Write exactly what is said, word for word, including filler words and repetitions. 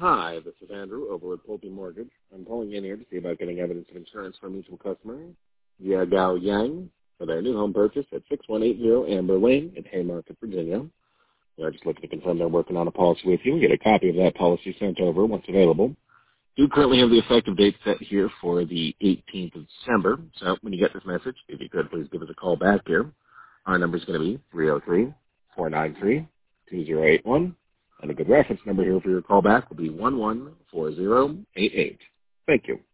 Hi, this is Andrew over at Pulte Mortgage. I'm calling in here to see about getting evidence of insurance for a mutual customer, Jia Gao Yang, for their new home purchase at six one eight zero Amber Lane in Haymarket, Virginia. We are just looking to confirm they're working on a policy with you and get a copy of that policy sent over once available. Do currently have the effective date set here for the eighteenth of December, so when you get this message, if you could, please give us a call back here. Our number is going to be three oh three, four nine three, two oh eight one. And a good reference number here for your callback will be one one four zero eight eight. Thank you.